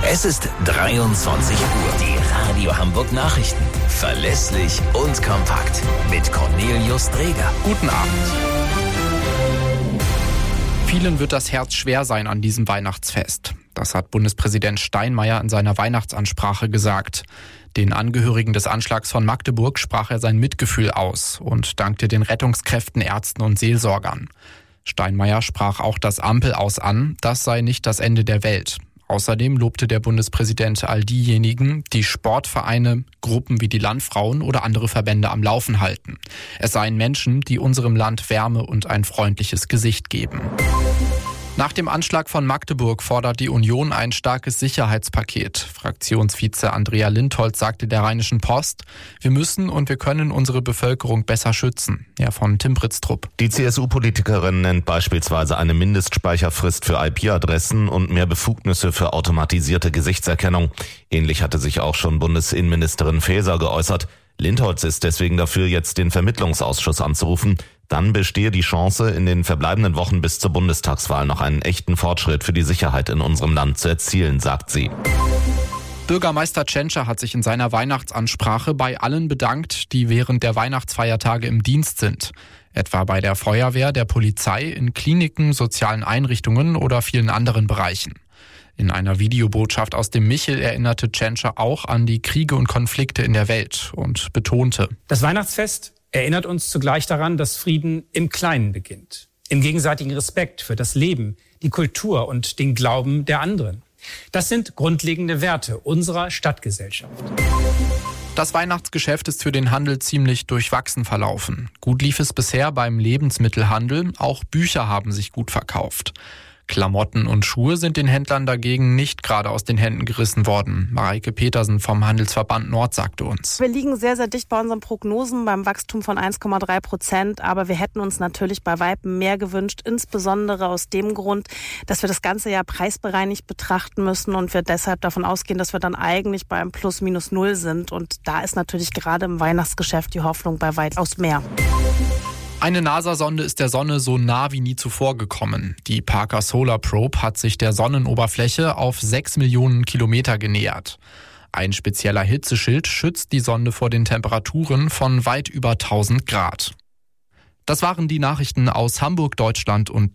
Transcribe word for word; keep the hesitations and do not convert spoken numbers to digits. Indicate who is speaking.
Speaker 1: Es ist dreiundzwanzig Uhr. Die Radio Hamburg Nachrichten. Verlässlich und kompakt. Mit Cornelius Dreger.
Speaker 2: Guten Abend. Vielen wird das Herz schwer sein an diesem Weihnachtsfest. Das hat Bundespräsident Steinmeier in seiner Weihnachtsansprache gesagt. Den Angehörigen des Anschlags von Magdeburg sprach er sein Mitgefühl aus und dankte den Rettungskräften, Ärzten und Seelsorgern. Steinmeier sprach auch das Ampel aus an, das sei nicht das Ende der Welt. Außerdem lobte der Bundespräsident all diejenigen, die Sportvereine, Gruppen wie die Landfrauen oder andere Verbände am Laufen halten. Es seien Menschen, die unserem Land Wärme und ein freundliches Gesicht geben. Nach dem Anschlag von Magdeburg fordert die Union ein starkes Sicherheitspaket. Fraktionsvize Andrea Lindholz sagte der Rheinischen Post, wir müssen und wir können unsere Bevölkerung besser schützen. Ja, von Tim Britztrup.
Speaker 3: Die C S U-Politikerin nennt beispielsweise eine Mindestspeicherfrist für I P-Adressen und mehr Befugnisse für automatisierte Gesichtserkennung. Ähnlich hatte sich auch schon Bundesinnenministerin Faeser geäußert. Lindholz ist deswegen dafür, jetzt den Vermittlungsausschuss anzurufen. Dann bestehe die Chance, in den verbleibenden Wochen bis zur Bundestagswahl noch einen echten Fortschritt für die Sicherheit in unserem Land zu erzielen, sagt sie.
Speaker 2: Bürgermeister Tschentscher hat sich in seiner Weihnachtsansprache bei allen bedankt, die während der Weihnachtsfeiertage im Dienst sind. Etwa bei der Feuerwehr, der Polizei, in Kliniken, sozialen Einrichtungen oder vielen anderen Bereichen. In einer Videobotschaft aus dem Michel erinnerte Tschentscher auch an die Kriege und Konflikte in der Welt und betonte:
Speaker 4: Das Weihnachtsfest erinnert uns zugleich daran, dass Frieden im Kleinen beginnt. Im gegenseitigen Respekt für das Leben, die Kultur und den Glauben der anderen. Das sind grundlegende Werte unserer Stadtgesellschaft.
Speaker 2: Das Weihnachtsgeschäft ist für den Handel ziemlich durchwachsen verlaufen. Gut lief es bisher beim Lebensmittelhandel, auch Bücher haben sich gut verkauft. Klamotten und Schuhe sind den Händlern dagegen nicht gerade aus den Händen gerissen worden. Mareike Petersen vom Handelsverband Nord sagte uns:
Speaker 5: Wir liegen sehr, sehr dicht bei unseren Prognosen beim Wachstum von eins Komma drei Prozent. Aber wir hätten uns natürlich bei Weitem mehr gewünscht, insbesondere aus dem Grund, dass wir das ganze Jahr preisbereinigt betrachten müssen und wir deshalb davon ausgehen, dass wir dann eigentlich beim Plus minus null sind. Und da ist natürlich gerade im Weihnachtsgeschäft die Hoffnung bei weitaus mehr.
Speaker 2: Eine NASA-Sonde ist der Sonne so nah wie nie zuvor gekommen. Die Parker Solar Probe hat sich der Sonnenoberfläche auf sechs Millionen Kilometer genähert. Ein spezieller Hitzeschild schützt die Sonde vor den Temperaturen von weit über tausend Grad. Das waren die Nachrichten aus Hamburg, Deutschland und